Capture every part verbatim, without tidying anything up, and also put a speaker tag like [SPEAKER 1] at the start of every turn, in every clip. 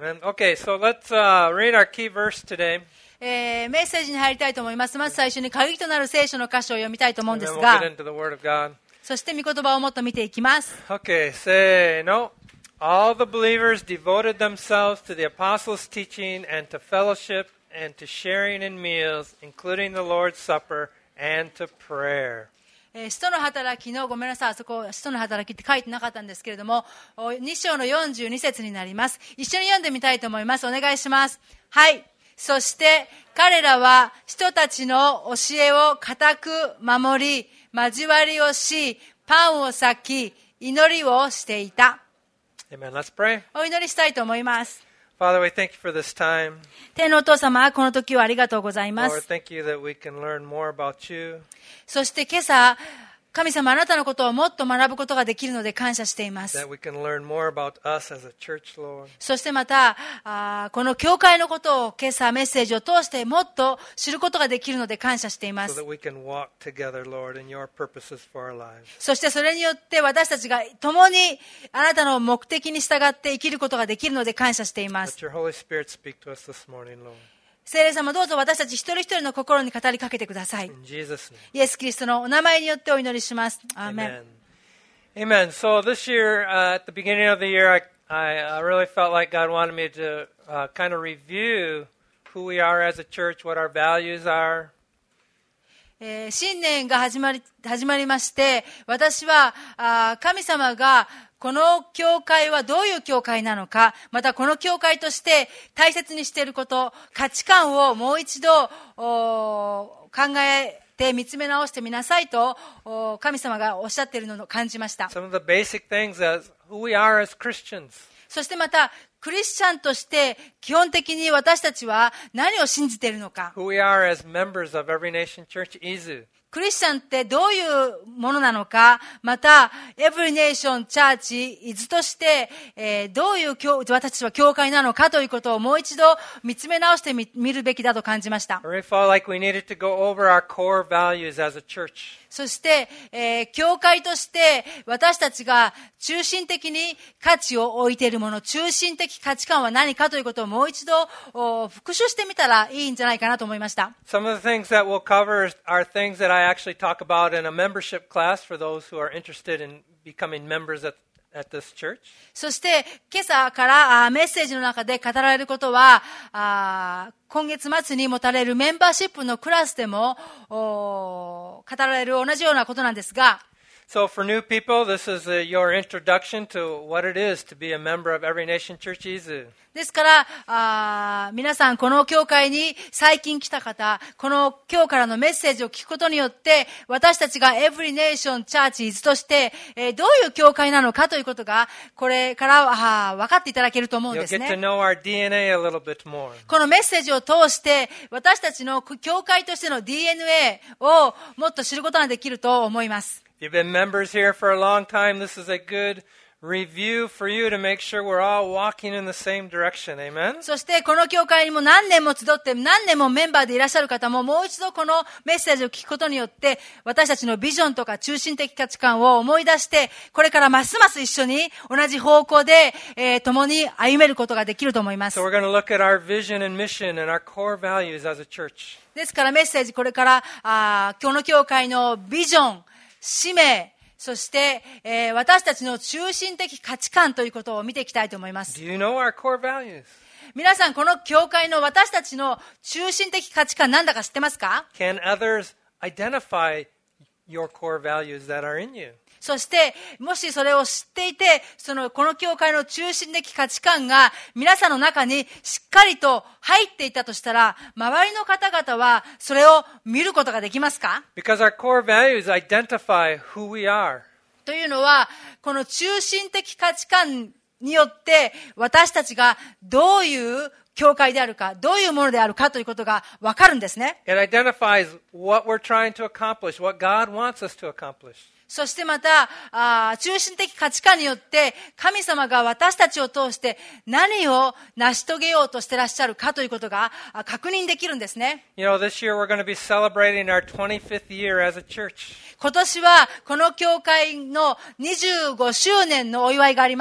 [SPEAKER 1] Amen. Okay, so let's uh, read our key verse today.
[SPEAKER 2] えー、メッセージに入りたいと思います。まず最初に鍵となる聖書の箇所を読みたいと思うん
[SPEAKER 1] And
[SPEAKER 2] で
[SPEAKER 1] then
[SPEAKER 2] す
[SPEAKER 1] we'll
[SPEAKER 2] が、
[SPEAKER 1] get into the Word of God.
[SPEAKER 2] そして御言葉をもっと見ていきます。
[SPEAKER 1] Okay, say no. All the believers devoted themselves to the apostles' teaching and to fellowship and to sharing in meals, including the Lord's Supper, and to prayer.
[SPEAKER 2] えー、使徒の働きの、ごめんなさい、あそこ、使徒の働きって書いてなかったんですけれども、に章のよんじゅうに節になります。一緒に読んでみたいと思います。お願いします。はい。そして彼らは人たちの教えを固く守り、交わりをし、パンを裂き、祈りをしていた。
[SPEAKER 1] Amen. Let's pray.
[SPEAKER 2] お祈りしたいと思います。
[SPEAKER 1] Father, we thank you for this time.
[SPEAKER 2] 天のお父様、この時をありがとうございま
[SPEAKER 1] Lord,
[SPEAKER 2] す。
[SPEAKER 1] thank you that we can learn more about you.
[SPEAKER 2] そして今朝、神様あなたのことをもっと学ぶことができるので感謝しています。
[SPEAKER 1] That we can learn more about us as a church, Lord.
[SPEAKER 2] そしてまた、あこの教会のことを今朝メッセージを通してもっと知ることができるので感謝していま
[SPEAKER 1] So
[SPEAKER 2] す。
[SPEAKER 1] that we can walk together, Lord, in your purposes for our lives.
[SPEAKER 2] そしてそれによって私たちが共にあなたの目的に従って生きることができるので感謝しています。
[SPEAKER 1] Let your Holy Spirit speak to us this morning, Lord.
[SPEAKER 2] 聖霊様どうぞ私たち一人一人の心に語りかけてください。
[SPEAKER 1] In Jesus' name.
[SPEAKER 2] イエス・キリストのお名前によってお祈りします。アーメン。
[SPEAKER 1] Amen. Amen. So this year, uh, at the beginning of the year, I, I uh, really felt like God wanted me to uh, kind of review who we are as a church, what our values are.
[SPEAKER 2] えー新年が始まり、始まりまして、私はあー神様がこの教会はどういう教会なのか、またこの教会として大切にしていること、価値観をもう一度お考えて見つめ直してみなさいとお神様がおっしゃっているのを感じました。
[SPEAKER 1] Some of the basic things as who we are as Christians.
[SPEAKER 2] そしてまたクリスチャンとして基本的に私たちは何を信じているのか、
[SPEAKER 1] Who we are as members of Every Nation Church Izu.
[SPEAKER 2] クリスチャンってどういうものなのか、また、エブリネーションチャーチ、伊豆として、えー、どういう教、私たちは教会なのかということをもう一度見つめ直してみ、見るべきだと感じました。
[SPEAKER 1] I really felt like we needed to go over our core values as a church.
[SPEAKER 2] そして、えー、教会として私たちが中心的に価値を置いているもの、中心的価値観は何かということをもう一度お復習してみたらいいんじゃないかなと思いました。
[SPEAKER 1] Some of the things that we'll cover are things that I actually talk about in a membership class for those who are interested in becoming members at, at this church.
[SPEAKER 2] そして今朝からあメッセージの中で語られることはあ今月末に持たれるメンバーシップのクラスでもお語られる同じようなことなんですが、
[SPEAKER 1] So for new people, this is uh your introduction to what it is to be a member of Every Nation Church Izu.
[SPEAKER 2] ですからあ皆さんこの教会に最近来た方、この今日からのメッセージを聞くことによって私たちが Every Nation Church Izu として、えー、どういう教会なのかということがこれからは分かっていただけると思うん
[SPEAKER 1] You'll
[SPEAKER 2] です
[SPEAKER 1] get to
[SPEAKER 2] ね。
[SPEAKER 1] know our D N A a little bit more.
[SPEAKER 2] このメッセージを通して私たちの教会としての ディーエヌエー をもっと知ることができると思います。
[SPEAKER 1] If you've been members here for a long time, this is a good review for you to make sure we're all walking in the same direction. Amen?
[SPEAKER 2] そしてこの教会にも何年も集って何年もメンバーでいらっしゃる方ももう一度このメッセージを聞くことによって私たちのビジョンとか中心的価値観を思い出してこれからますます一緒に同じ方向で、えー、共に歩めることができると思います。
[SPEAKER 1] So we're going to look at our vision and mission and our core values as a church.
[SPEAKER 2] ですからメッセージこれからあこの教会のビジョン、使命、そして、えー、私たちの中心的価値観ということを見ていきたいと思います。
[SPEAKER 1] Do you know our core values?
[SPEAKER 2] 皆さん、この教会の私たちの中心的価値観なんだか知ってますか？
[SPEAKER 1] Can others identify your core values that are in you?
[SPEAKER 2] そして、もしそれを知っていて、その、この教会の中心的価値観が皆さんの中にしっかりと入っていたとしたら、周りの方々はそれを見ることができますか？
[SPEAKER 1] Because our core values identify who we are.
[SPEAKER 2] というのは、この中心的価値観によって私たちがどういう教会であるか、どういうものであるかということがわかるんですね。
[SPEAKER 1] It identifies what we're trying to accomplish, what God wants us to accomplish.
[SPEAKER 2] そしてまたあ中心的価値観によって神様が私たちを通して何を成し遂げようとしてらっしゃるかということが確認できるんですね。
[SPEAKER 1] You know, this year we're going to be celebrating our twenty-fifth year as a church.
[SPEAKER 2] 今年はこの教会のにじゅうごしゅうねんのお祝いがあります。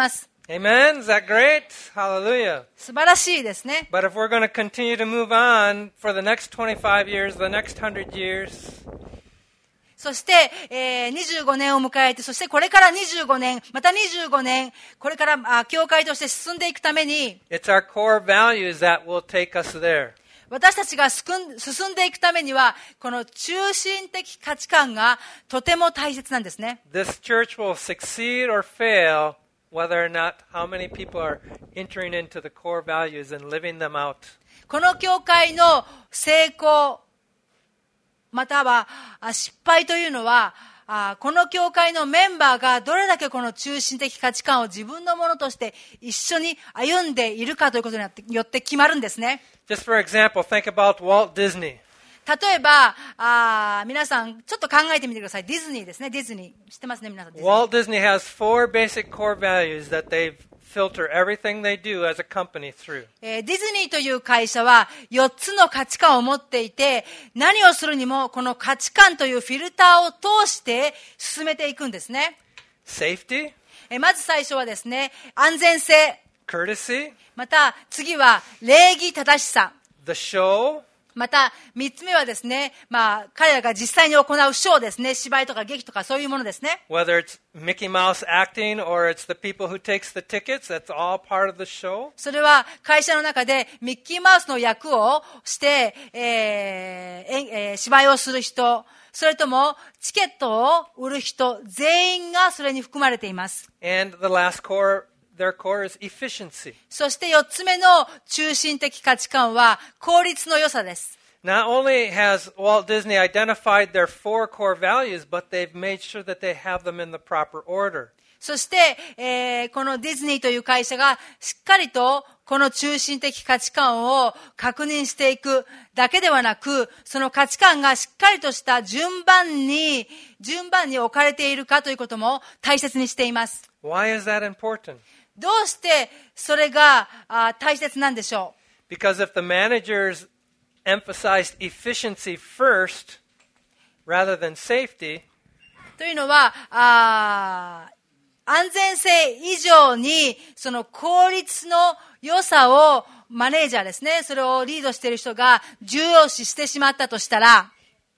[SPEAKER 1] Amen? Is that great? Hallelujah.
[SPEAKER 2] 素晴らしいですね。
[SPEAKER 1] But if we're going to continue to move on for the next twenty-five years, the next one hundred years,
[SPEAKER 2] そして、えー、にじゅうごねんを迎えて、そしてこれからにじゅうごねん、またにじゅうごねん、これからあ教会として進んでいくために、
[SPEAKER 1] it's our core values that will take us there.
[SPEAKER 2] 私たちがすくん進んでいくためには、この中心的価値観がとても大切なんですね。
[SPEAKER 1] This church will succeed or fail whether or not how many people are entering into the core values and living them out.
[SPEAKER 2] この教会の成功、またはあ失敗というのは、あこの教会のメンバーがどれだけこの中心的価値観を自分のものとして一緒に歩んでいるかということによって決まるんですね。
[SPEAKER 1] Just for example, think about Walt Disney.
[SPEAKER 2] 例えば、あ皆さんちょっと考えてみてください。ディズニーですね。ディズニー。知ってますね、皆さん。ディズニー
[SPEAKER 1] Walt Disney has four basic core values that they filter everything they do as a company through.
[SPEAKER 2] えーディズニーという会社はよっつの価値観を持っていて、何をするにもこの価値観というフィルターを通して進めていくんですね。
[SPEAKER 1] Safety,
[SPEAKER 2] えーまず最初はですね、安全性。
[SPEAKER 1] courtesy,
[SPEAKER 2] また次は礼儀正しさ。
[SPEAKER 1] the show,
[SPEAKER 2] また三つ目はですね、まあ彼らが実際に行うショーですね。芝居とか劇とかそういうものですね。
[SPEAKER 1] whether it's Mickey Mouse acting or it's the people who takes the tickets, that's all part of the show.
[SPEAKER 2] それは会社の中でミッキーマウスの役をして、えーええー芝居をする人、それともチケットを売る人、全員がそれに含まれています。
[SPEAKER 1] And the last core, their core is efficiency.
[SPEAKER 2] そして四つ目の中心的価値観は効率の良さです。
[SPEAKER 1] Not only has Walt Disney identified their four core values, but they've made sure that they have them in the proper order.
[SPEAKER 2] そして、えーこのディズニーという会社がしっかりとこの中心的価値観を確認していくだけではなく、その価値観がしっかりとした順番に、順番に置かれているかということも大切にしています。
[SPEAKER 1] Why is that important?
[SPEAKER 2] どうしてそれがあ大切なんでしょ
[SPEAKER 1] Because if the managers emphasized efficiency first rather than safety,
[SPEAKER 2] うというのは、あ安全性以上にその効率の良さをマネージャーですね、それをリードしている人が重要視してしまったとしたら、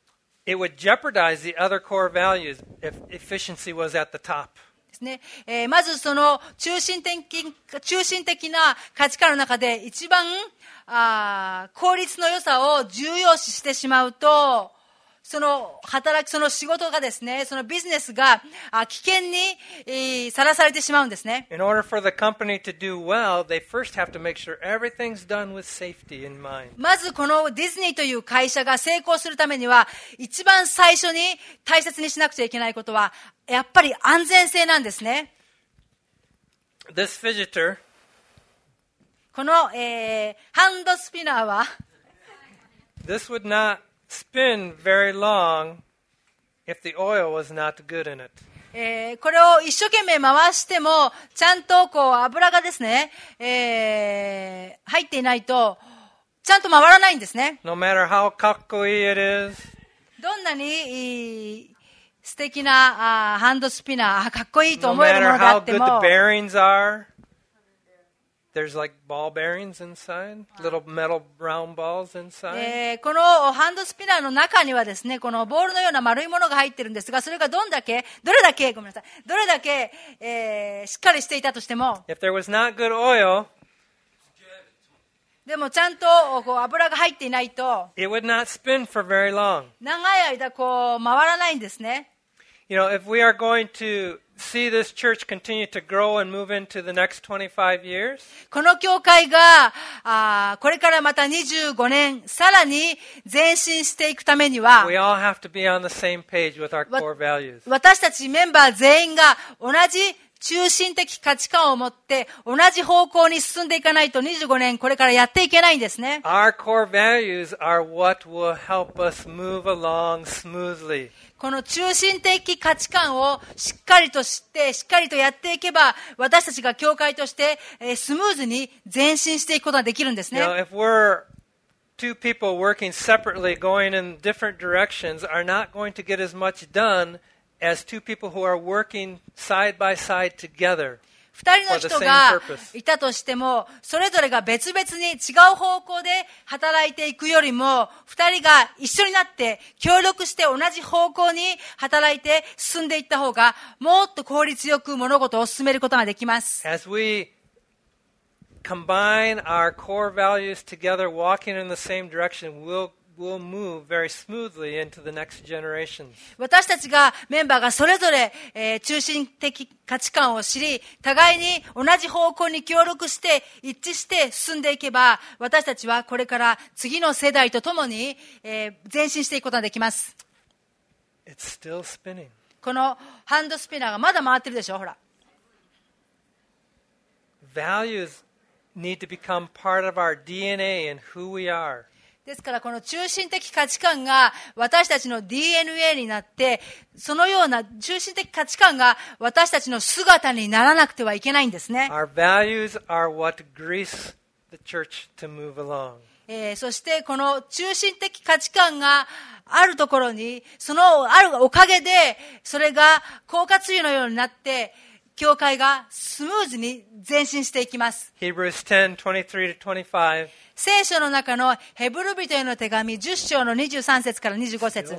[SPEAKER 1] it would jeopardize the other core values if efficiency was at the top.
[SPEAKER 2] ですねえーまずその中心的、中心的な価値観の中で一番あ効率の良さを重要視してしまうと、その働き、その仕事がですね、そのビジネスがあ危険にえーさらされてしまうんですね。
[SPEAKER 1] In order for the company to do well, they first have to make sure everything's done with safety in mind.
[SPEAKER 2] まずこのディズニーという会社が成功するためには、一番最初に大切にしなくちゃいけないことは、やっぱり安全性なんですね。
[SPEAKER 1] This fidgeter
[SPEAKER 2] この、えーハンドスピナーは、
[SPEAKER 1] This would not spin very long if the oil was not good in it.
[SPEAKER 2] えーこれを一生懸命回しても、ちゃんとこう油がですね、えー入っていないと、ちゃんと回らないんですね。
[SPEAKER 1] No matter how cocky it is,
[SPEAKER 2] どんなにいい素敵なあハンドスピナー、あかっこいいと
[SPEAKER 1] no
[SPEAKER 2] 思えるも
[SPEAKER 1] matter
[SPEAKER 2] のであ
[SPEAKER 1] how
[SPEAKER 2] って
[SPEAKER 1] good the
[SPEAKER 2] も、
[SPEAKER 1] bearings are, there's like ball bearings inside, little metal round balls inside.
[SPEAKER 2] えーこのハンドスピナーの中にはですね、このボールのような丸いものが入ってるんですが、それがどんだけ、どれだけ、ごめんなさい、どれだけ、えーしっかりしていたとしても、
[SPEAKER 1] If there was not good oil,
[SPEAKER 2] でもちゃんとこう油が入っていないと、
[SPEAKER 1] it would not spin for very long.
[SPEAKER 2] 長い間こう回らないんですね。
[SPEAKER 1] You know, if we are going to see this church continue to grow and move into the next twenty-five years,
[SPEAKER 2] この教会が、あーこれからまたにじゅうごねん、さらに前進していくためには、
[SPEAKER 1] we all have to be on the same page with our core values.
[SPEAKER 2] 私たちメンバー全員が同じ中心的価値観を持って同じ方向に進んでいかないとにじゅうごねんこれからやっていけないんですね。
[SPEAKER 1] Our core values are what will help us move along smoothly.
[SPEAKER 2] この中心的価値観をしっかりと知ってしっかりとやっていけば、私たちが教会としてえースムーズに前進していくことができるんです
[SPEAKER 1] You
[SPEAKER 2] ね。
[SPEAKER 1] know, if we're two people working separately, going in different directions, are not going to get as much done as two people who are working side by side together.
[SPEAKER 2] 二人の人がいたとしても、それぞれが別々に違う方向で働いていくよりも、二人が一緒になって協力して同じ方向に働いて進んでいった方が、もっと効率よく物事を進めることができます。
[SPEAKER 1] As we combine our core values together, walking in the same direction, we'll will move very smoothly into the next generations.
[SPEAKER 2] 私たちがメンバーがそれぞれ、えー、中心的価値観を知り、互いに同じ方向に協力して一致して進んでいけば、私たちはこれから次の世代とともに、えー、前進していくことができます。
[SPEAKER 1] It's still spinning.
[SPEAKER 2] このハンドスピナーがまだ回ってるでしょ、ほら。
[SPEAKER 1] Values need to become part of our ディーエヌエー and who we are.
[SPEAKER 2] ですからこの中心的価値観が私たちの ディーエヌエー になって、そのような中心的価値観が私たちの姿にならなくてはいけないんですね。
[SPEAKER 1] Our values are what grease the church to move along.
[SPEAKER 2] えー、そしてこの中心的価値観があるところに、そのあるおかげで、それが効果つゆのようになって、教会がスムーズに前進していきます。
[SPEAKER 1] Hebrews ten, twenty-three to twenty-five.
[SPEAKER 2] 聖書の中のヘブル人への手紙じゅっ章のにじゅうさん節からにじゅうご節。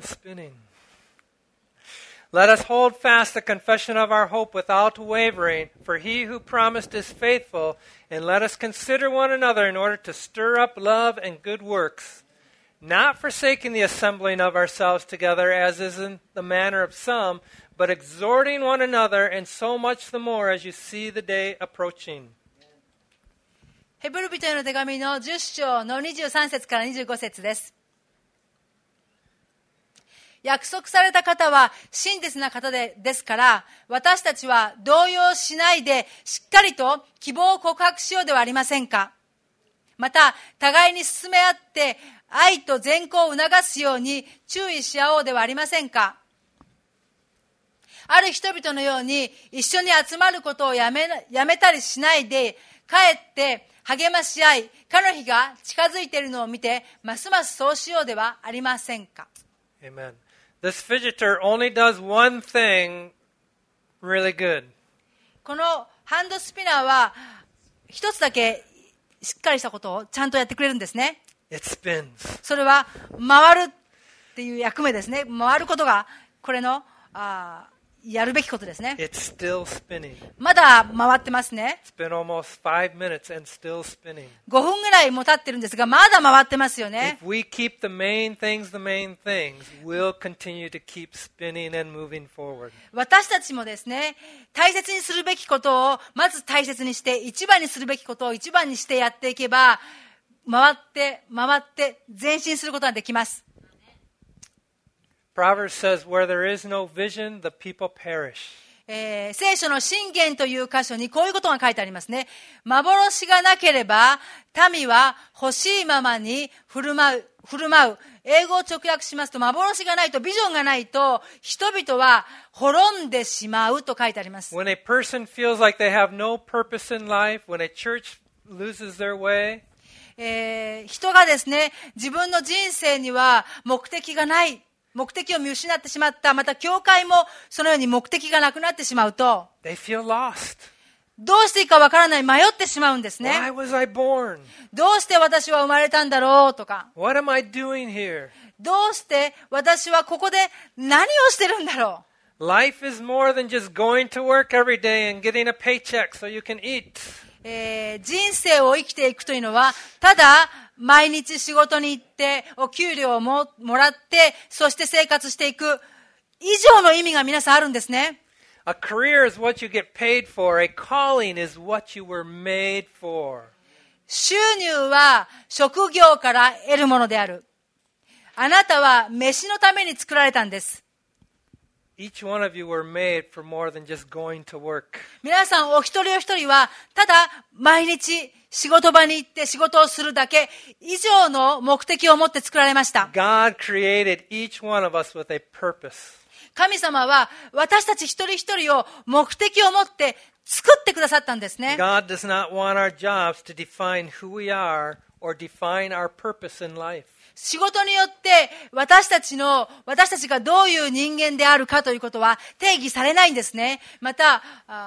[SPEAKER 1] Let us hold fast the confession of our hope without wavering, for he who promised is faithful, and let us consider one another in order to stir up love and good works, not forsaking the assembling of ourselves together as is in the manner of some, but exhorting one another, and so much the more as you see the day approaching.
[SPEAKER 2] ヘブル人への手紙のじゅっ章のにじゅうさん節からにじゅうご節です。約束された方は真実な方でですから、私たちは動揺しないでしっかりと希望を告白しようではありませんか。また、互いに進め合って愛と善行を促すように注意し合おうではありませんか。ある人々のように一緒に集まることをやめ、やめたりしないで、かえって励まし合い、彼の日が近づいているのを見て、ますますそうしようではありませんか。
[SPEAKER 1] Amen. This fidgeter only does one thing really good.
[SPEAKER 2] このハンドスピナーは一つだけしっかりしたことをちゃんとやってくれるんですね。
[SPEAKER 1] It spins.
[SPEAKER 2] それは回るっていう役目ですね。回ることがこれのあやるべきことですね。
[SPEAKER 1] It's still spinning.
[SPEAKER 2] まだ回ってますね。
[SPEAKER 1] It's been almost five minutes and still spinning.
[SPEAKER 2] ごふんぐらいも経ってるんですが、まだ回ってますよね。
[SPEAKER 1] If we keep the main things the main things, we'll continue to keep spinning and moving forward.
[SPEAKER 2] 私たちもですね、大切にするべきことをまず大切にして、一番にするべきことを一番にしてやっていけば、回って回って前進することができます。
[SPEAKER 1] Proverbs says, where there is no vision, the people perish.
[SPEAKER 2] えー、聖書の箴言という箇所にこういうことが書いてありますね。幻がなければ民は欲しいままに振る舞う。振る舞う。英語を直訳しますと、幻がないと、ビジョンがないと、人々は滅んでしまうと書いてあります。
[SPEAKER 1] When a person feels like they have no purpose in life, when a church loses their way,
[SPEAKER 2] えー、人がですね、自分の人生には目的がない。目的を見失ってしまった。また教会もそのように目的がなくなってしまうと、
[SPEAKER 1] they feel lost.
[SPEAKER 2] どうしていいかわからない、迷ってしまうんですね。
[SPEAKER 1] Why was I born?
[SPEAKER 2] どうして私は生まれたんだろうとか、
[SPEAKER 1] What am I doing here?
[SPEAKER 2] どうして私はここで何をしてるんだろう。
[SPEAKER 1] Life is more than just going to work every day and getting a paycheck so you can eat.
[SPEAKER 2] えー、人生を生きていくというのは、ただ毎日仕事に行ってお給料を も, もらってそして生活していく以上の意味が皆さんあるんですね。
[SPEAKER 1] A career is what you get paid for. A calling is what you were made for.
[SPEAKER 2] 収入は職業から得るものである。あなたは飯のために作られたんです。
[SPEAKER 1] Each one of you were made for more than just going to work.
[SPEAKER 2] 皆さんお一人お一人はただ毎日仕事場に行って仕事をするだけ以上の目的を持って作られました。
[SPEAKER 1] God created each one of us with a purpose.
[SPEAKER 2] 神様は私たち一人一人を目的を持って作ってくださったんですね。
[SPEAKER 1] God does not want our jobs to define who we are or define our purpose in life.
[SPEAKER 2] 仕事によって私たちの、私たちがどういう人間であるかということは定義されないんですね。また、あ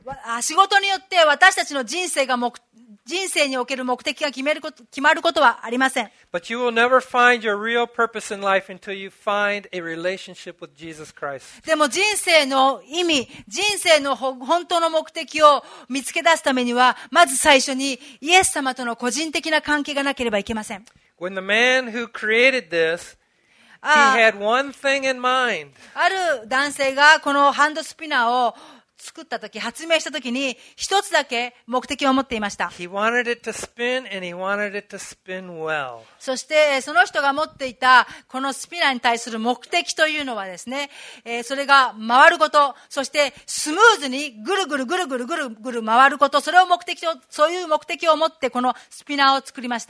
[SPEAKER 2] あ仕事によって私たちの人生が目人生における目的が決めること、決まることはありません。
[SPEAKER 1] But you will never find your real purpose in life until you find a relationship with Jesus Christ.
[SPEAKER 2] でも人生の意味、人生の本当の目的を見つけ出すためには、まず最初にイエス様との個人的な関係がなければいけません。
[SPEAKER 1] When the man who created this, he
[SPEAKER 2] あ
[SPEAKER 1] had one thing in mind.
[SPEAKER 2] ある男性がこのハンドスピナーを作ったとき、発明したときに、一つだけ目的を持っていました。
[SPEAKER 1] He wanted it to spin and he wanted it to spin well.
[SPEAKER 2] そして、その人が持っていた、このスピナーに対する目的というのはですね、えー、それが回ること、そしてスムーズにぐるぐるぐるぐるぐるぐる回ること、それを目的を、そういう目的を持ってこのスピナーを作りました。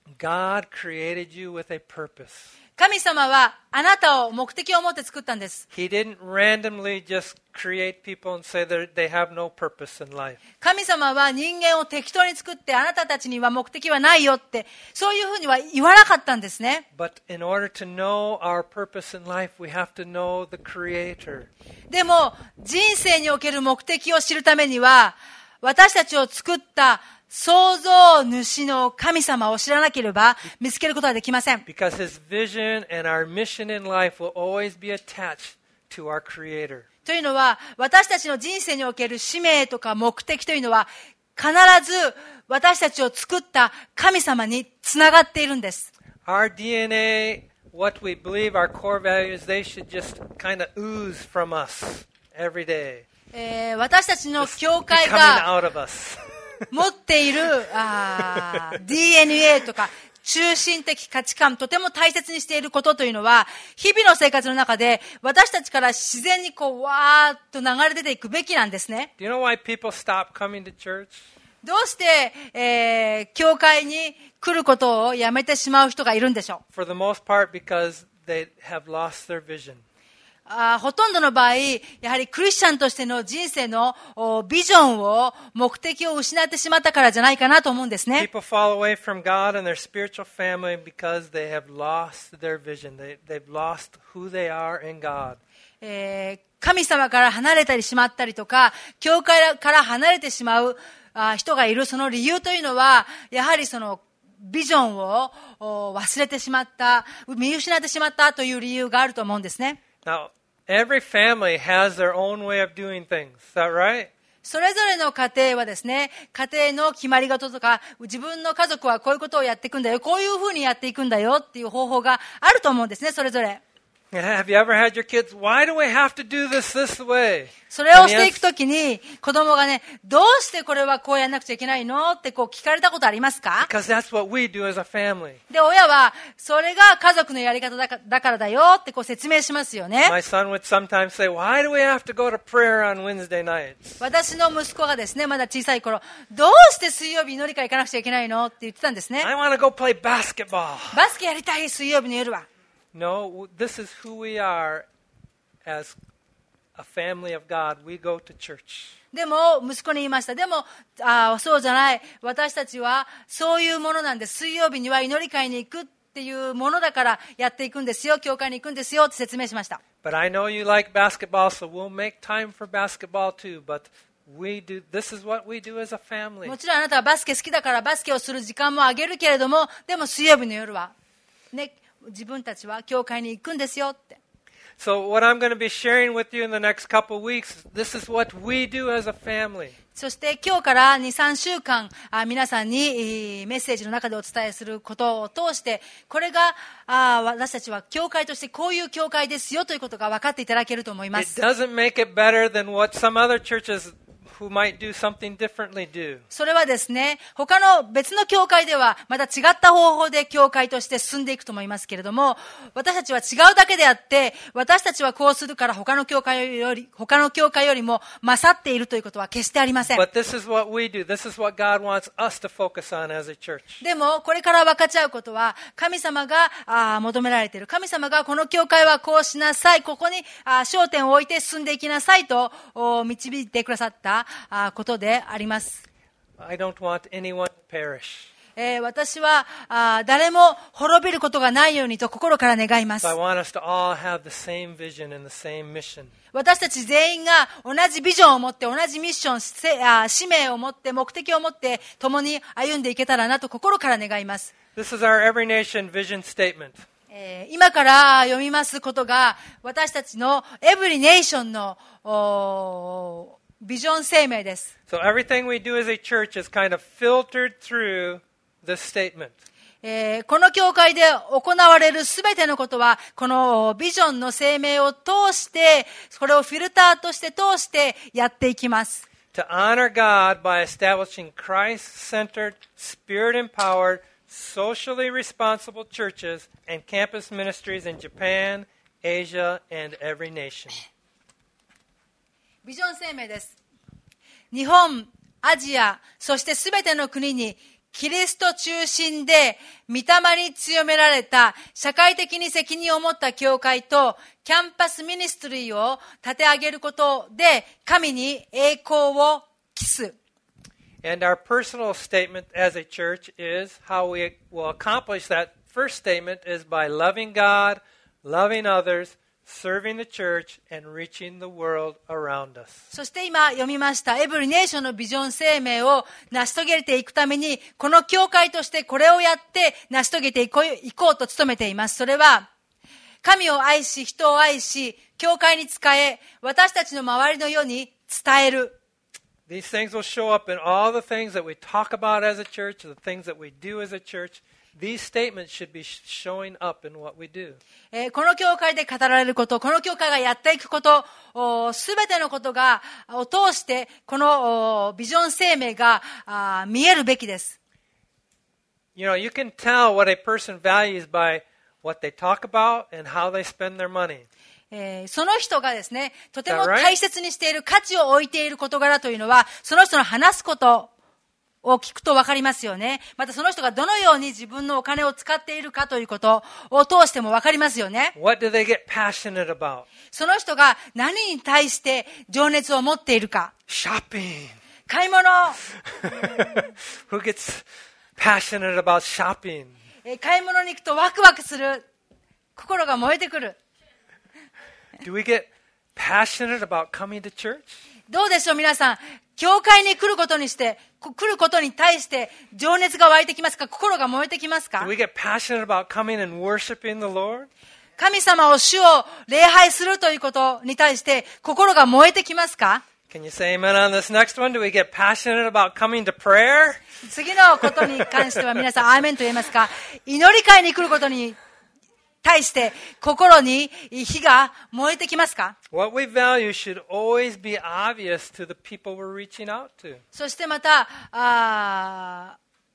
[SPEAKER 1] God created you with a purpose.
[SPEAKER 2] 神様はあなたを目的を持って作ったんです。
[SPEAKER 1] He didn't randomly just create people and say that they have no purpose in life.
[SPEAKER 2] 神様は人間を適当に作ってあなたたちには目的はないよって、そういうふうには言わなかったんですね。
[SPEAKER 1] But in order to know our purpose in life, we have to know the Creator.
[SPEAKER 2] でも人生における目的を知るためには、私たちを作った創造主の神様を知らなければ見つけることはできません。
[SPEAKER 1] Because His vision and our mission in life will always be attached to our Creator.
[SPEAKER 2] というのは、私たちの人生における使命とか目的というのは、必ず私たちを作った神様につながっているんです。
[SPEAKER 1] Our D N A, what we believe, our core values, they should just kind of ooze from us every day.
[SPEAKER 2] えー、私たちの教会
[SPEAKER 1] Coming
[SPEAKER 2] が
[SPEAKER 1] out of us.
[SPEAKER 2] 持っているあ ディーエヌエー とか中心的価値観、とても大切にしていることというのは、日々の生活の中で私たちから自然にこうわーっと流れ出ていくべきなんですね。
[SPEAKER 1] Do you know why people stop coming to church?
[SPEAKER 2] どうして、えー、教会に来ることをやめてしまう人がいるんでしょう。
[SPEAKER 1] For the most part, because they have lost their vision.
[SPEAKER 2] あほとんどの場合、やはりクリスチャンとしての人生のビジョンを、目的を失ってしまったからじゃないかなと思うんですね。
[SPEAKER 1] People fall away from God and their spiritual family because they have lost their vision. They, they've lost who they are in God.
[SPEAKER 2] えー、神様から離れたりしまったりとか、教会から離れてしまうあ人がいるその理由というのは、やはりそのビジョンを忘れてしまった、見失ってしまったという理由があると思うんですね。
[SPEAKER 1] Now, every family has their own way of doing things. Is that right?
[SPEAKER 2] それぞれの家庭はですね、家庭の決まり事とか、自分の家族はこういうことをやっていくんだよ、こういうふうにやっていくんだよっていう方法があると思うんですね、それぞれ。
[SPEAKER 1] Have you ever had your kids, why do we have to do this this way?
[SPEAKER 2] それをしていくときに、子供がね、どうしてこれはこうやんなくちゃいけないのってこう聞かれたことありますか？
[SPEAKER 1] Because that's what we do as a family.
[SPEAKER 2] で、親は、それが家族のやり方だか、だからだよってこう説明しますよね。
[SPEAKER 1] My son would sometimes say, why do we have to go to prayer on Wednesday nights?
[SPEAKER 2] 私の息子がですね、まだ小さい頃、どうして水曜日祈り会行かなくちゃいけないのって言ってたんですね。
[SPEAKER 1] I want to go play basketball.
[SPEAKER 2] バスケやりたい、水曜日の夜は。
[SPEAKER 1] No, this is who we are as a family of God. We go to church.
[SPEAKER 2] でも、息子に言いました。でも、ああ、そうじゃない。私たちはそういうものなんです。水曜日には祈り会に行くっていうものだからやっていくんですよ。教会に行くんですよって説明しました。
[SPEAKER 1] But I know you like basketball, so we'll make time for basketball too. But we do. This is what we do as a family.
[SPEAKER 2] もちろんあなたはバスケ好きだからバスケをする時間もあげるけれども、でも水曜日の夜は、ね、自分たちは教会に行くんですよって。
[SPEAKER 1] So what I'm going to be sharing with you in the next couple of weeks, this is what we do as a family.
[SPEAKER 2] そして今日からに、さんしゅうかんあ皆さんにメッセージの中でお伝えすることを通して、これがあ私たちは教会としてこういう教会ですよということが分かっていただけると思いま
[SPEAKER 1] It
[SPEAKER 2] す。
[SPEAKER 1] doesn't make it better than what some other churches who might do something differently do.
[SPEAKER 2] それはですね、他の別の教会ではまた違った方法で教会として進んでいくと思いますけれども、私たちは違うだけであって、私たちはこうするから他の教会より、他の教会よりも勝っているということは決してありません。
[SPEAKER 1] But this is what we do. This is what God wants us to focus on as a church.
[SPEAKER 2] でも、これから分かち合うことは、神様があ求められている。神様がこの教会はこうしなさい。ここにあ焦点を置いて進んでいきなさいと導いてくださったことであります。
[SPEAKER 1] I don't want anyone to perish.
[SPEAKER 2] えー、私はあ誰も滅びることがないようにと心から願います。
[SPEAKER 1] So I want us to all have the same vision and the same mission.
[SPEAKER 2] 私たち全員が同じビジョンを持って、同じミッション、せあ使命を持って、目的を持って共に歩んでいけたらなと心から願います。
[SPEAKER 1] This is our Every Nation vision statement.
[SPEAKER 2] えー、今から読みますことが私たちのエブリネーションのビジョン声明です。
[SPEAKER 1] So everything we do as a church is kind of filtered through this statement.
[SPEAKER 2] えー、この教会で行われるすべてのことはこのビジョンの声明を通してこれをフィルターとして通してやっていきます。
[SPEAKER 1] To honor God by establishing Christ-centered, Spirit-empowered, socially responsible churches and campus ministries in Japan, Asia, and every nation.
[SPEAKER 2] ビジョン声明です。日本、アジア、そしてすべての国にキリスト中心で御霊に強められた社会的に責任を持った教会とキャンパスミニストリーを立て上げることで神に栄光を期す。
[SPEAKER 1] And our personal statement as a church is how we will accomplish that first statement is by loving God, loving others, serving the church, and reaching the world around us.
[SPEAKER 2] そして今読みましたエブリネーションのビジョン声明を成し遂げていくためにこの教会としてこれをやって成し遂げていこう、いこうと努めています。それは神を愛し人を愛し教会に仕え私たちの周りの世に伝える。
[SPEAKER 1] These things will show up in all the things that we talk about as a church, the things that we do as a church. These statements should be showing up in what we do.
[SPEAKER 2] えー、この教会で語られること、この教会がやっていくこと、すべてのことがを通してこのビジョン声明があ見えるべきです。
[SPEAKER 1] You know, you can tell what a person values by what they talk about and how they spend their money.
[SPEAKER 2] えー、その人がですね、とても大切にしている価値を置いている事柄というのは、その人の話すことを聞くと分かりますよね。またその人がどのように自分のお金を使っているかということを通しても分かりますよね。
[SPEAKER 1] What do they get passionate about?
[SPEAKER 2] その人が何に対して情熱を持っているか。
[SPEAKER 1] Shopping.
[SPEAKER 2] 買い物。
[SPEAKER 1] Who gets passionate about shopping?
[SPEAKER 2] えー、買い物に行くとワクワクする。心が燃えてくる。
[SPEAKER 1] Do we get passionate about coming to church?
[SPEAKER 2] どうでしょう皆さん。教会に来ることにして、来ることに対して情熱が湧いてきますか？心が燃えてきますか？
[SPEAKER 1] Do we get passionate about coming and worshiping the Lord?
[SPEAKER 2] 神様を主を礼拝するということに対して心が燃えてきますか？
[SPEAKER 1] Can you say amen on this next one? Do we get passionate about coming to prayer?
[SPEAKER 2] 次のことに関しては皆さん、アーメンと言えますか？祈り会に来ることに対して心に火が燃えてきますか？
[SPEAKER 1] What we value should always be obvious to the people we're reaching out to.
[SPEAKER 2] そしてまた、あ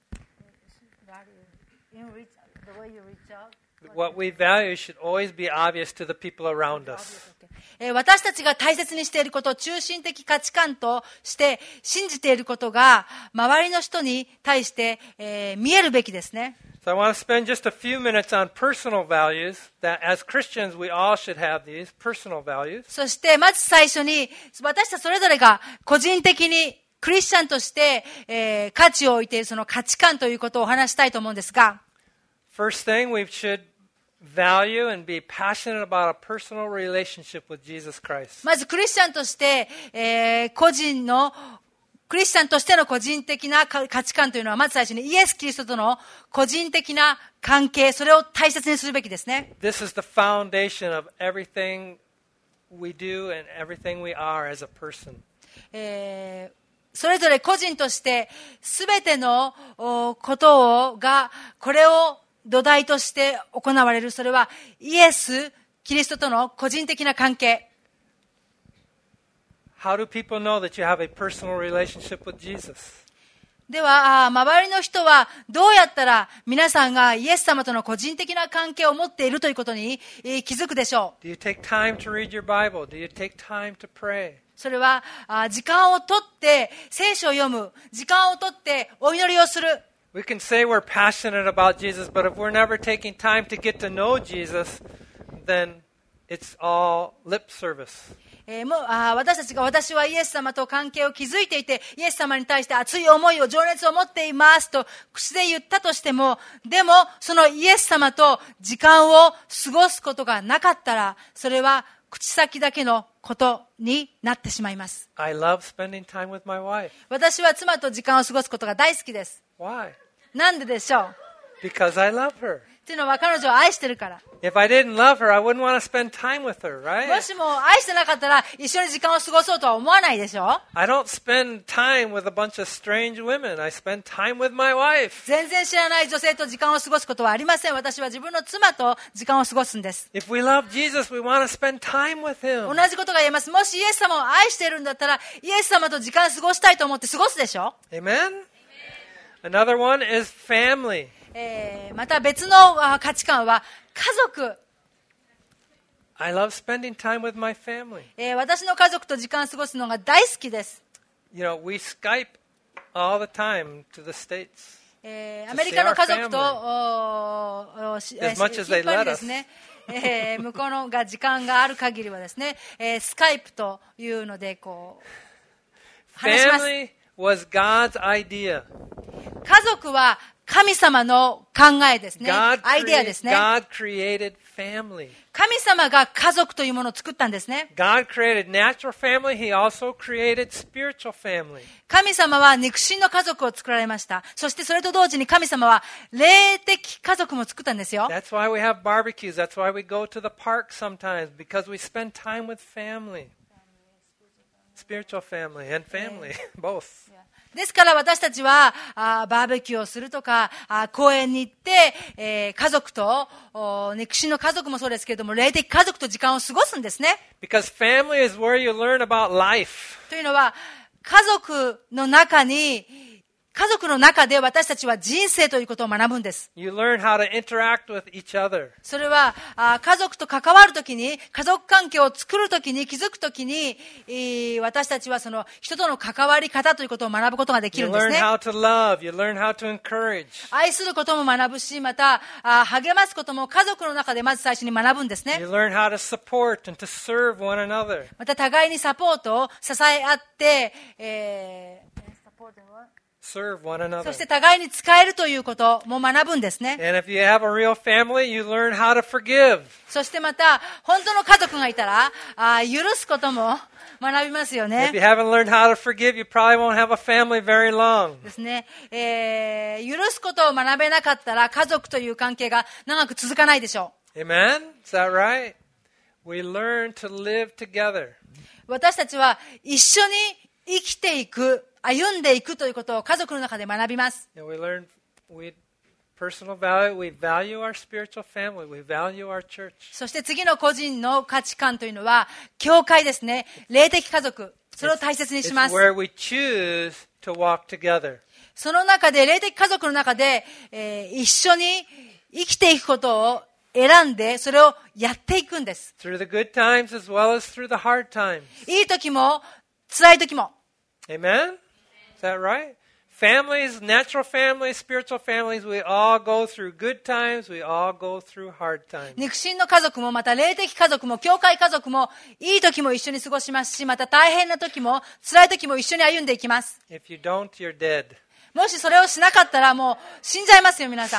[SPEAKER 1] What we value should always be obvious to the people around us.
[SPEAKER 2] 私たちが大切にしていること、中心的価値観として信じていることが周りの人に対して、えー、見えるべきですね。
[SPEAKER 1] So I want to spend just a few minutes on personal values that as Christians we all should have these personal values.
[SPEAKER 2] そしてまず最初に私たちそれぞれが個人的にクリスチャンとして、えー、価値を置いているその価値観ということをお話したいと思うんですが、
[SPEAKER 1] First thing, we should value and be passionate about a personal relationship with Jesus Christ.
[SPEAKER 2] まずクリスチャンとして、えー、個人のクリスチャンとしての個人的な価値観というのはまず最初にイエス・キリストとの個人的な関係、それを大切にするべきですね。
[SPEAKER 1] This is the foundation of everything we do and everything we are as a person.
[SPEAKER 2] えー、それぞれ個人としてすべてのことをがこれを土台として行われる。それはイエス・キリストとの個人的な関係。
[SPEAKER 1] How do people know that you have a personal relationship with Jesus?
[SPEAKER 2] では、周りの人はどうやったら皆さんがイエス様との個人的な関係を持っているということに気づくでしょう。
[SPEAKER 1] Do you take time to read your Bible? Do you take time to pray?
[SPEAKER 2] それは時間をとって聖書を読む、時間をとってお祈りをする。
[SPEAKER 1] We can say we're passionate about Jesus, but if we're never taking time to get to know Jesus, then it's all lip service.
[SPEAKER 2] えーもうあー私たちが私はイエス様と関係を築いていて、イエス様に対して熱い思いを、情熱を持っていますと口で言ったとしても、でもそのイエス様と時間を過ごすことがなかったら、それは口先だけのことになってしまいます。
[SPEAKER 1] I love spending time with my wife.
[SPEAKER 2] 私は妻と時間を過ごすことが大好きです。
[SPEAKER 1] Why?
[SPEAKER 2] なんででしょう。
[SPEAKER 1] Because I love her.
[SPEAKER 2] というのは彼女を愛してるから。
[SPEAKER 1] If I didn't love her, I wouldn't want to spend time with her,
[SPEAKER 2] も
[SPEAKER 1] right?
[SPEAKER 2] しも愛してなかったら一緒に時間を過ごそうとは思わないでしょ。
[SPEAKER 1] I don't spend time with a bunch of strange women. I spend time with my wife.
[SPEAKER 2] 全然知らない女性と時間を過ごすことはありません。私は自分の妻と時間を過ごすんです。
[SPEAKER 1] If we love Jesus, we want to spend time with him.
[SPEAKER 2] 同じことが言えます。もしイエス様を愛しているんだったら、イエス様と時間を過ごしたいと思って過ごすでしょ。
[SPEAKER 1] Amen? Another one is family.
[SPEAKER 2] えーまた別のあ価値観は家族。
[SPEAKER 1] I love spending time with my family.
[SPEAKER 2] えー私の家族と時間を過ごすのが大好きです。
[SPEAKER 1] You know, we Skype all the time to the States.
[SPEAKER 2] えーアメリカの家族とおおしえー
[SPEAKER 1] As much as they
[SPEAKER 2] 頻繁
[SPEAKER 1] let
[SPEAKER 2] にですね、えー向こうのが時間がある限りはですね、えースカイプというのでこう話します。
[SPEAKER 1] Family was God's idea.
[SPEAKER 2] 家族は神様の考えですね。
[SPEAKER 1] God,
[SPEAKER 2] アイデア
[SPEAKER 1] crea-
[SPEAKER 2] ですね。
[SPEAKER 1] God created family.
[SPEAKER 2] 神様が家族というものを作ったんですね。
[SPEAKER 1] God created natural family. He also created spiritual family.
[SPEAKER 2] 神様は肉親の家族を作られました。そしてそれと同時に神様は霊的家族も作ったんですよ。
[SPEAKER 1] That's why we have barbecues. That's why we go to the park sometimes, because we spend time with family. Spiritual family and family, both.
[SPEAKER 2] ですから私たちはあバーベキューをするとかあ公園に行って、えー家族とお肉親の家族もそうですけれども、霊的家族と時間を過ごすんですね。
[SPEAKER 1] Because family is where you learn about life.
[SPEAKER 2] というのは家族の中に家族の中で私たちは人生ということを学ぶんです。
[SPEAKER 1] You learn how to interact with each other.
[SPEAKER 2] それはあ家族と関わるときに、家族関係を作るときに、築くときに、えー私たちはその人との関わり方ということを学ぶことができ
[SPEAKER 1] You
[SPEAKER 2] るんです
[SPEAKER 1] learn
[SPEAKER 2] ね。
[SPEAKER 1] how to love. You learn how to encourage.
[SPEAKER 2] 愛することも学ぶし、またあ励ますことも家族の中でまず最初に学ぶんですね。
[SPEAKER 1] You learn how to support and to serve one another.
[SPEAKER 2] また互いにサポートを支え合って、えー
[SPEAKER 1] Serve one another.
[SPEAKER 2] そして互いに使えるということも学ぶんですね。
[SPEAKER 1] And if you have a real family, you learn how to forgive.
[SPEAKER 2] そしてまた本当の家族がいたらあ許すことも学びますよ
[SPEAKER 1] If
[SPEAKER 2] ね。
[SPEAKER 1] you haven't learned how to forgive, you probably won't have a family very long.
[SPEAKER 2] ですね、えー許すことを学べなかったら家族という関係が長く続かないでしょ
[SPEAKER 1] Amen? Is that right? We learn to live together.
[SPEAKER 2] う。私たちは一緒に生きていく、歩んでいくということを家族の中で学びます。
[SPEAKER 1] And we learn we personal value. We value our spiritual family. We value our church.
[SPEAKER 2] そして次の個人の価値観というのは教会ですね。霊的家族、それを大切に
[SPEAKER 1] It's
[SPEAKER 2] します。
[SPEAKER 1] where we choose to walk together.
[SPEAKER 2] その中で霊的家族の中で、えー一緒に生きていくことを選んでそれをやっていくんです。
[SPEAKER 1] Through the good times as well as through the hard times.
[SPEAKER 2] いい時も辛い時も。
[SPEAKER 1] Amen? Is that right? Families, natural families, spiritual families, we all go through good times, we all go through hard times.
[SPEAKER 2] 肉親の家族もまた霊的家族も教会家族もいい時も一緒に過ごしますし、また大変な時も辛い時も一緒に歩んでいきます。
[SPEAKER 1] If you don't, you're dead.
[SPEAKER 2] もしそれをしなかったらもう死んじゃいますよ皆さん。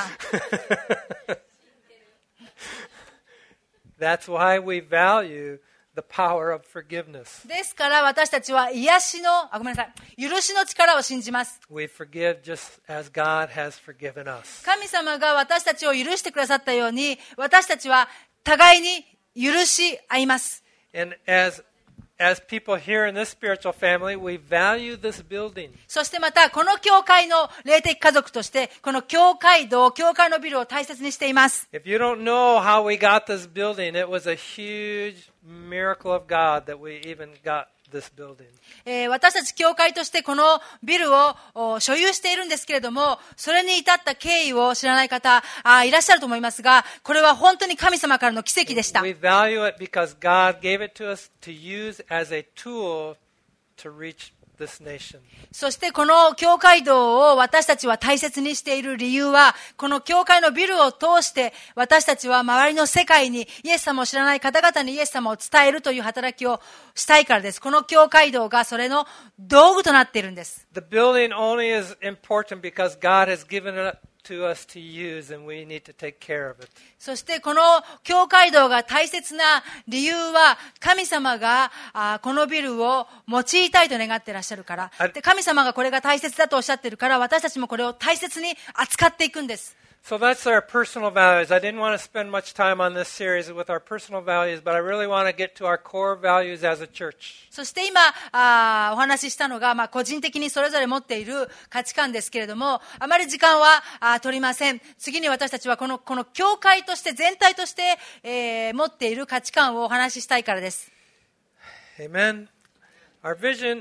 [SPEAKER 1] That's why we value the power of forgiveness.
[SPEAKER 2] ですから私たちは癒しの、あ、ごめんなさい、許しの力を信じます。
[SPEAKER 1] We forgive just as God has forgiven us.
[SPEAKER 2] 神様が私たちを許してくださったように、私たちは互いに許し合います。
[SPEAKER 1] And as as people here in this spiritual family, we value this building.
[SPEAKER 2] そしてまたこの教会の霊的家族としてこの教会堂、教会のビルを大切にしています。
[SPEAKER 1] If you don't know how we got this building, it was a huge miracle of God that we even got this building.
[SPEAKER 2] えー私たち教会としてこのビルをお所有しているんですけれども、それに至った経緯を知らない方あいらっしゃると思いますが、これは本当に神様からの奇跡でした。
[SPEAKER 1] We value it because God gave it to us to use as a tool to reach this nation.
[SPEAKER 2] そしてこの教会堂を私たちは大切にしている理由は、この教会のビルを通して私たちは周りの世界にイエス様を知らない方々にイエス様を伝えるという働きをしたいからです。この教会堂がそれの道具となっているんです。
[SPEAKER 1] The building only is important because God has given it to us to use and we need to take care of it.
[SPEAKER 2] そしてこの教会堂が大切な理由は、神様があこのビルを用いたいと願っていらっしゃるから。で、神様がこれが大切だとおっしゃっているから、私たちもこれを大切に扱っていくんです。
[SPEAKER 1] So that's our personal values. I didn't want to spend much time on this series with our personal values, but I really want to get to our core values as a church.
[SPEAKER 2] そして今あお話ししたのが、まあ、個人的にそれぞれ持っている価値観ですけれども、あまり時間はあ取りません。次に私たちはこのこの教会として全体として、えー、持っている価値観をお話ししたいからです。
[SPEAKER 1] Amen. Our vision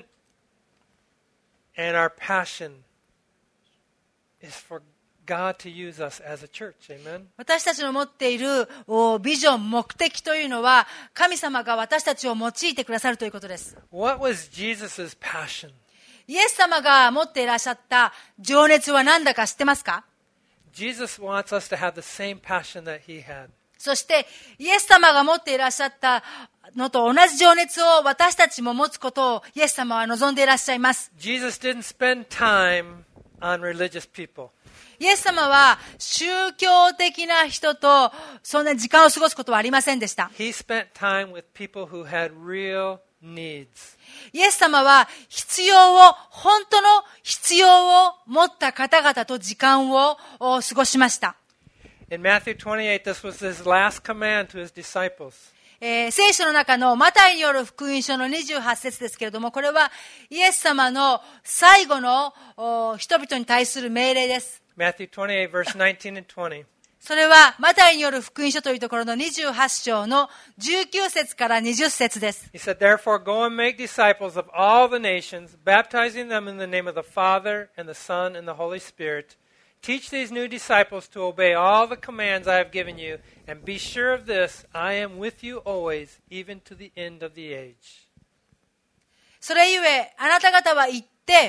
[SPEAKER 1] and our passion is for God to use us as a church. Amen.
[SPEAKER 2] 私たちの持っているビジョン、目的というのは、神様が私たちを用いてくださるということです。
[SPEAKER 1] What was Jesus' passion?
[SPEAKER 2] イエス様が持っていらっしゃった情熱は何だか知ってますか？
[SPEAKER 1] Jesus wants us to have the same passion that he had.
[SPEAKER 2] そして、イエス様が持っていらっしゃったのと同じ情熱を私たちも持つことをイエス様は望んでいらっしゃいます。
[SPEAKER 1] Jesus didn't spend time on religious people.
[SPEAKER 2] イエス様は宗教的な人とそんな時間を過ごすことはありませんでした。
[SPEAKER 1] He spent time with people who had real needs.
[SPEAKER 2] イエス様は必要を、本当の必要を持った方々と時間を過ごしました。
[SPEAKER 1] In Matthew twenty-eight, this was his last command to his disciples.
[SPEAKER 2] えー、聖書の中のマタイによる福音書のにじゅうはち節ですけれども、これはイエス様の最後の人々に対する命令です。
[SPEAKER 1] Matthew twenty-eight, verse nineteen and twenty.
[SPEAKER 2] それはマタイによる福音書というところのにじゅうはち章のじゅうきゅう節からにじゅう節です。
[SPEAKER 1] He said, Therefore go and make disciples of all the nations, baptizing them in the name of the Father and the Son and the Holy Spirit. Teach these new disciples to obey all the commands I have given you, and be sure of this, I am with you always, even to the end of the age.
[SPEAKER 2] それゆえ、あなた方は行って、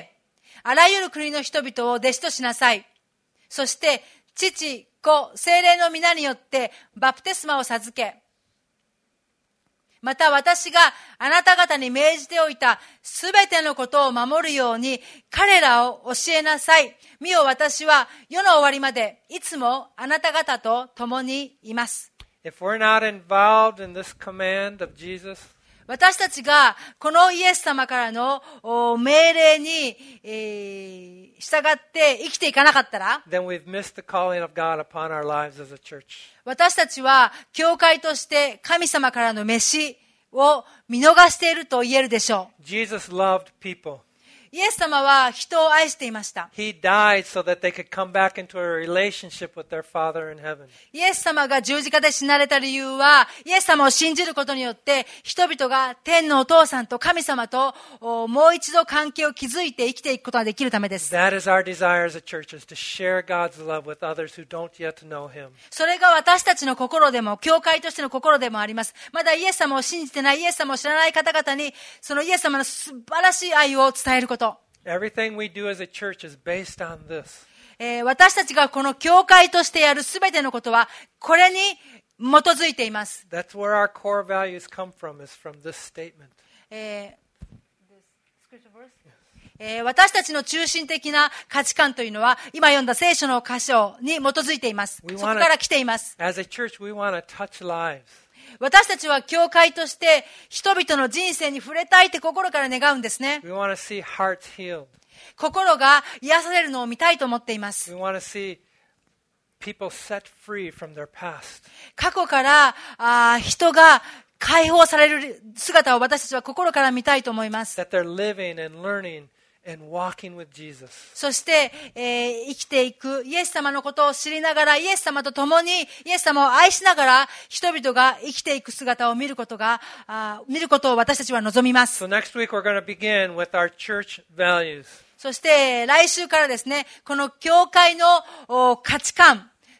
[SPEAKER 2] あらゆる国の人々を弟子としなさい。そして、父、子、聖霊の皆によってバプテスマを授け、また私があなた方に命じておいたすべてのことを守るように彼らを教えなさい。見よ、私は世の終わりまでいつもあなた方と共にいます。
[SPEAKER 1] If we're not involved in this command of Jesus,
[SPEAKER 2] 私たちがこのイエス様からの命令に、えー、従って生きていかなかったら、
[SPEAKER 1] then we've missed the calling of God upon our lives as a church.
[SPEAKER 2] 私たちは教会として神様からの召しを見逃していると言えるでしょう。
[SPEAKER 1] Jesus loved people.
[SPEAKER 2] イエス様は人を愛していました。
[SPEAKER 1] He died so that they could come back into a relationship with their Father in heaven.
[SPEAKER 2] イエス様が十字架で死なれた理由は、イエス様を信じることによって、人々が天のお父さんと神様ともう一度関係を築いて生きていくことができるためです。
[SPEAKER 1] That is our desire as a church, is to share God's love with others who don't yet know Him.
[SPEAKER 2] それが私たちの心でも、教会としての心でもあります。まだイエス様を信じてない、イエス様を知らない方々に、そのイエス様の素晴らしい愛を伝えること。
[SPEAKER 1] Everything we do as a church is based on this.
[SPEAKER 2] えー、私たちがこの教会としてやるすべてのことは、これに基づいています。
[SPEAKER 1] That's where our core values come from, is from this statement.
[SPEAKER 2] えーえー、私たちの中心的な価値観というのは、今読んだ聖書の箇所に基づいています。そこから来ています。
[SPEAKER 1] As a church, we want to touch lives.
[SPEAKER 2] 私たちは教会として人々の人生に触れたいって心から願うんですね。
[SPEAKER 1] We want to see hearts healed.
[SPEAKER 2] 心が癒されるのを見たいと思っています。
[SPEAKER 1] We want to see people set free from their past.
[SPEAKER 2] 過去からあ人が解放される姿を私たちは心から見たいと思います。
[SPEAKER 1] That they're living and learning and walking with Jesus.
[SPEAKER 2] そして、えー、生きていくイエス様のことを知りながら、イエス様と共にイエス様を愛しながら人々が生きていく姿を見ることがあ見ることを私たちは望みます。
[SPEAKER 1] So next week we're going to begin with our church values.
[SPEAKER 2] そして来週からですね、この教会の価値観、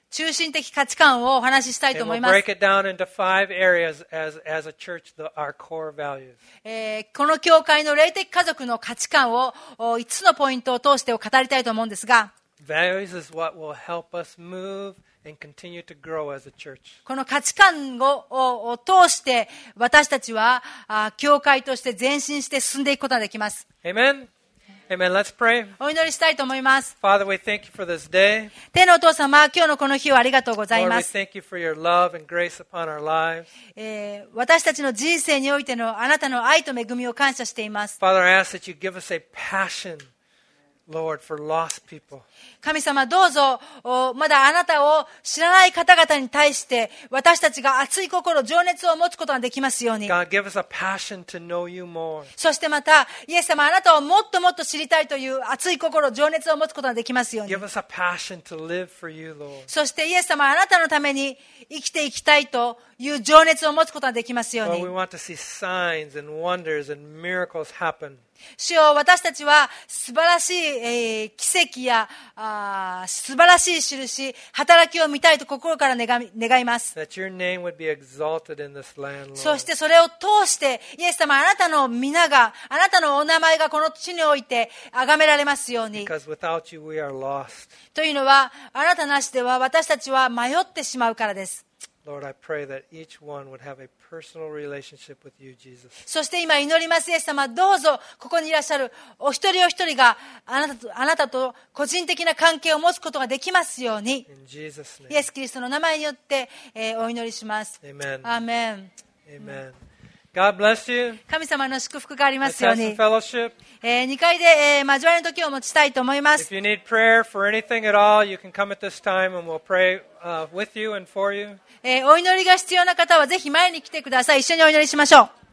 [SPEAKER 2] 中心的価値観をお話ししたいと
[SPEAKER 1] And
[SPEAKER 2] 思い
[SPEAKER 1] we'll
[SPEAKER 2] ます。
[SPEAKER 1] break it down into five areas as, as a church, the, our core values.
[SPEAKER 2] えーこの教会の霊的家族の価値観をおいつつのポイントを通して語りたいと思うんですが、
[SPEAKER 1] Values is what will help us move and continue to grow as a church.
[SPEAKER 2] この価値観ををを通して私たちはあ教会として前進して進んでいくことができます。
[SPEAKER 1] Amen? Amen. Let's pray.
[SPEAKER 2] お祈りしたいと思います。
[SPEAKER 1] Father, we thank you for this day.
[SPEAKER 2] 天のお父様、今日のこの日をありがとうござい
[SPEAKER 1] Lord,
[SPEAKER 2] ま
[SPEAKER 1] we
[SPEAKER 2] す。
[SPEAKER 1] thank you for your love and grace upon our lives.
[SPEAKER 2] えー私たちの人生においてのあなたの愛と恵みを感謝しています。
[SPEAKER 1] Father, I ask that you give us a passion, Lord, for lost people.
[SPEAKER 2] 神様どうぞおまだあなたを知らない方々に対して私たちが熱い心、情熱を持つことができますように。
[SPEAKER 1] God, give us a passion to know you more.
[SPEAKER 2] そしてまたイエス様あなたをもっともっと知りたいという熱い心、情熱を持つことができますように。
[SPEAKER 1] Give us a passion to live for you, Lord.
[SPEAKER 2] そしてイエス様あなたのために生きていきたいという情熱を持つことができますよう
[SPEAKER 1] Lord,
[SPEAKER 2] に。
[SPEAKER 1] we want to see signs and wonders and miracles happen.
[SPEAKER 2] 主よ、私たちは素晴らしい、えー奇跡やあー素晴らしい印、働きを見たいと心から願い、願います。
[SPEAKER 1] That your name would be exalted in this land, Lord.
[SPEAKER 2] そしてそれを通してイエス様あなたの皆が、あなたのお名前がこの地において崇められますように。
[SPEAKER 1] Because without you, we are lost.
[SPEAKER 2] というのはあなたなしでは私たちは迷ってしまうからです。
[SPEAKER 1] Lord, I pray that each one would have a personal relationship with you, Jesus.
[SPEAKER 2] そして今祈りますイエス様、どうぞここにいらっしゃるお一人お一人があなたと、あなたと個人的な関係を持つことができますように。
[SPEAKER 1] In Jesus'
[SPEAKER 2] イエ
[SPEAKER 1] name.
[SPEAKER 2] ス・キリストの名前によって、えーお祈りします。
[SPEAKER 1] Amen.
[SPEAKER 2] アーメン。
[SPEAKER 1] Amen. God bless you.
[SPEAKER 2] 神様の祝福がありま
[SPEAKER 1] Let's
[SPEAKER 2] すよう
[SPEAKER 1] have some
[SPEAKER 2] に。
[SPEAKER 1] fellowship.
[SPEAKER 2] えー、にかいで、えー交わりの時を持ちたいと思いま
[SPEAKER 1] If
[SPEAKER 2] す。
[SPEAKER 1] you need prayer for anything at all, you can come at this time and we'll pray uh, with you and for you.
[SPEAKER 2] えーお祈りが必要な方はぜひ前に来てください。一緒にお祈りしましょう。